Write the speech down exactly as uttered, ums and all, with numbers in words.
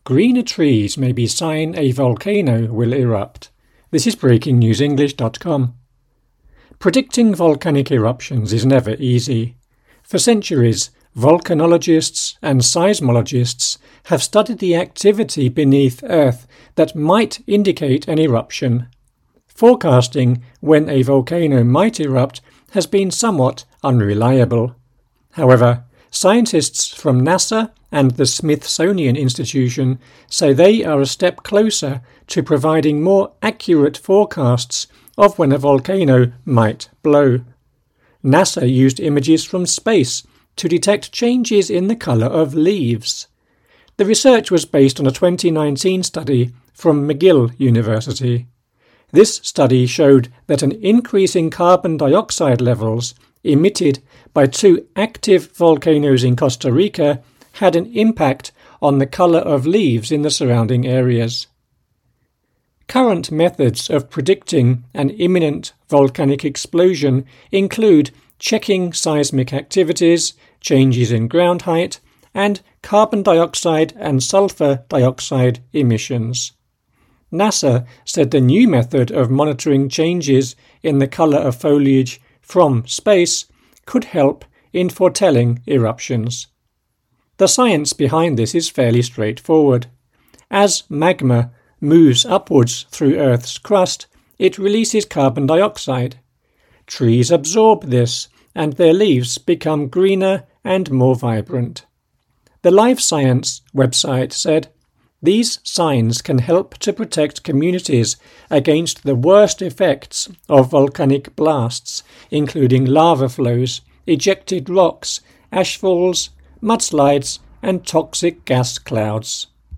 Greener trees may be sign a volcano will erupt. This is breaking news english dot com. Predicting volcanic eruptions is never easy. For centuries, volcanologists and seismologists have studied the activity beneath Earth that might indicate an eruption. Forecasting when a volcano might erupt has been somewhat unreliable. However, scientists from NASA and the Smithsonian Institution say they are a step closer to providing more accurate forecasts of when a volcano might blow. NASA used images from space to detect changes in the colour of leaves. The research was based on a twenty nineteen study from McGill University. This study showed that an increase in carbon dioxide levels emitted by two active volcanoes in Costa Rica had an impact on the colour of leaves in the surrounding areas. Current methods of predicting an imminent volcanic explosion include checking seismic activities, changes in ground height, and carbon dioxide and sulfur dioxide emissions. NASA said the new method of monitoring changes in the colour of foliage from space could help in foretelling eruptions. The science behind this is fairly straightforward. As magma moves upwards through Earth's crust, it releases carbon dioxide. Trees absorb this, and their leaves become greener and more vibrant. The Life Science website said, "These signs can help to protect communities against the worst effects of volcanic blasts, including lava flows, ejected rocks, ashfalls, mudslides, and toxic gas clouds."